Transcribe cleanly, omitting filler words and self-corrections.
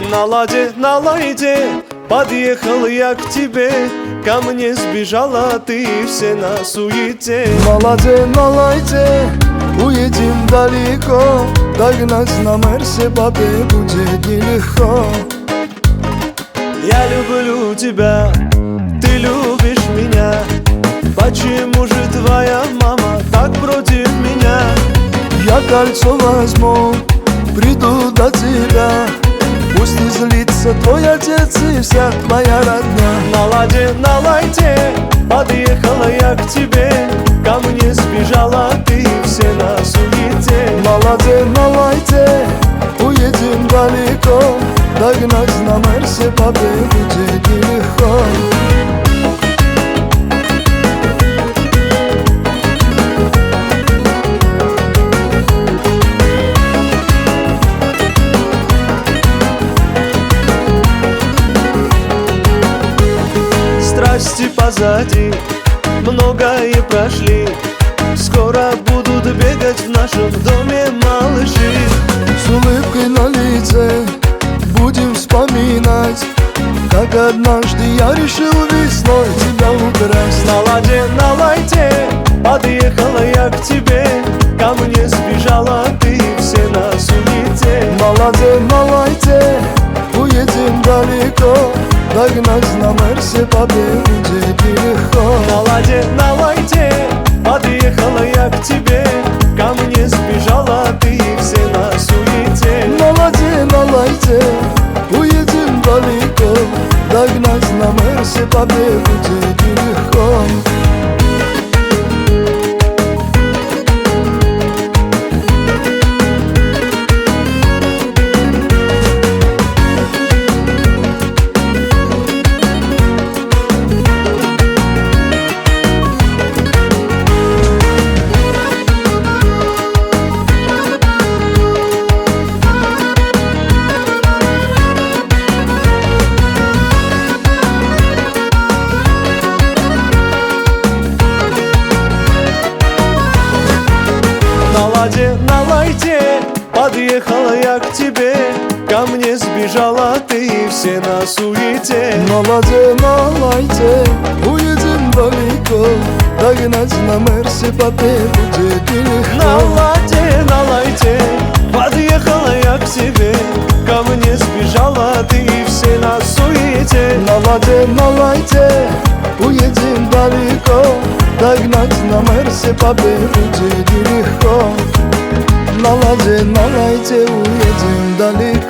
На лайте подъехал я к тебе, ко мне сбежала ты, все на суете. На лайте уедем далеко, догнать на Мерсе бабе будет нелегко. Я люблю тебя, ты любишь меня. Почему же твоя мама так против меня? Я кольцо возьму, приду до тебя. Пусть не злится твой отец и вся твоя родня. На лайте подъехала я к тебе, ко мне сбежала ты, все на суете. На лайте уедем далеко, догнать на Мерсе бабе будет нелегко. Страсти позади, многое прошли. Скоро будут бегать в нашем доме малыши. С улыбкой на лице будем вспоминать, как однажды я решил весной тебя украсть. На лайте подъехала я к тебе, ко мне сбежала ты, все на суете. На лайте уедем далеко, догнать на Мерсе бабе будет нелегко. На лайте подъехала я к тебе, ко мне сбежала ты, все на суете. На лайте уедем далеко, догнать на Мерсе бабе будет нелегко. На лайте подъехала я к тебе, ко мне сбежала ты, все на суете. На лайте уедем далеко, догнать на Мерсе бабе будет нелегко. На лайте подъехала я к тебе, ко мне сбежала ты, все на суете. На лайте уедем далеко, догнать на Мерсе бабе будет нелегко. На лайте уедем далеко.